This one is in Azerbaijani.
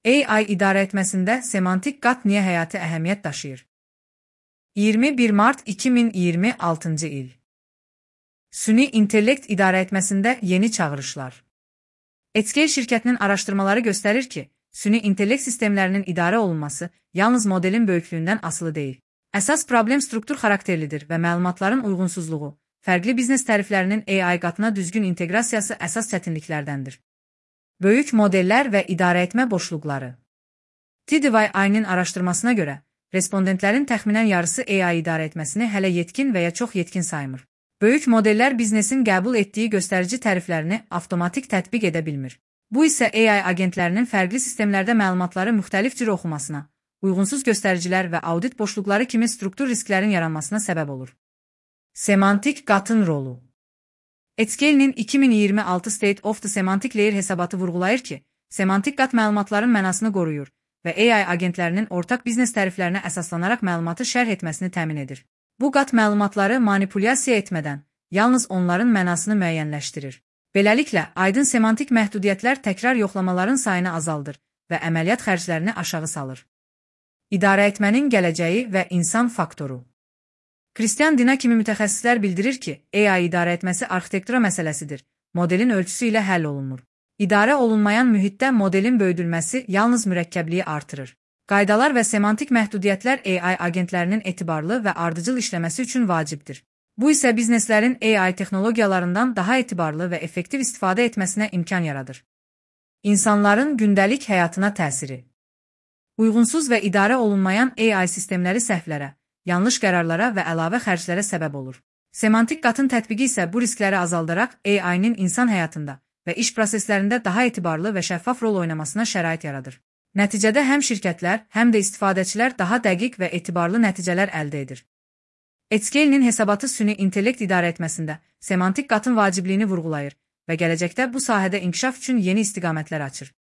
AI idarə etməsində semantik qat niyə həyati əhəmiyyət daşıyır? 21 mart 2026-cı il. Süni intellekt idarə etməsində yeni çağırışlar. Edscale şirkətinin araşdırmaları göstərir ki, süni intellekt sistemlərinin idarə olunması yalnız modelin böyüklüyündən asılı deyil. Əsas problem struktur xarakterlidir və məlumatların uyğunsuzluğu, fərqli biznes təriflərinin AI qatına düzgün inteqrasiyası əsas çətinliklərdəndir. Böyük modellər və idarəetmə boşluqları. TDY-nin araşdırmasına görə, respondentlərin təxminən yarısı AI idarə etməsini hələ yetkin və ya çox yetkin saymır. Böyük modellər biznesin qəbul etdiyi göstərici təriflərini avtomatik tətbiq edə bilmir. Bu isə AI agentlərinin fərqli sistemlərdə məlumatları müxtəlif cür oxumasına, uyğunsuz göstəricilər və audit boşluqları kimi struktur risklərin yaranmasına səbəb olur. Semantik qatın rolu. Edscale-nin 2026 State of the Semantic Layer hesabatı vurğulayır ki, semantik qat məlumatların mənasını qoruyur və AI agentlərinin ortaq biznes təriflərinə əsaslanaraq məlumatı şərh etməsini təmin edir. Bu qat məlumatları manipulyasiya etmədən, yalnız onların mənasını müəyyənləşdirir. Beləliklə, aydın semantik məhdudiyyətlər təkrar yoxlamaların sayını azaldır və əməliyyat xərclərini aşağı salır. İdarəetmənin gələcəyi və insan faktoru. Christian Dina kimi mütəxəssislər bildirir ki, AI idarə etməsi arxitektura məsələsidir, modelin ölçüsü ilə həll olunmur. İdarə olunmayan mühitdə modelin böyüdülməsi yalnız mürəkkəbliyi artırır. Qaydalar və semantik məhdudiyyətlər AI agentlərinin etibarlı və ardıcıl işləməsi üçün vacibdir. Bu isə bizneslərin AI texnologiyalarından daha etibarlı və effektiv istifadə etməsinə imkan yaradır. İnsanların gündəlik həyatına təsiri. Uyğunsuz və idarə olunmayan AI sistemləri səhvlərə, yanlış qərarlara və əlavə xərclərə səbəb olur. Semantik qatın tətbiqi isə bu riskləri azaldaraq AI-nin insan həyatında və iş proseslərində daha etibarlı və şəffaf rol oynamasına şərait yaradır. Nəticədə həm şirkətlər, həm də istifadəçilər daha dəqiq və etibarlı nəticələr əldə edir. Edscale-nin hesabatı süni intellekt idarə etməsində semantik qatın vacibliyini vurğulayır və gələcəkdə bu sahədə inkişaf üçün yeni istiqamətlər açır.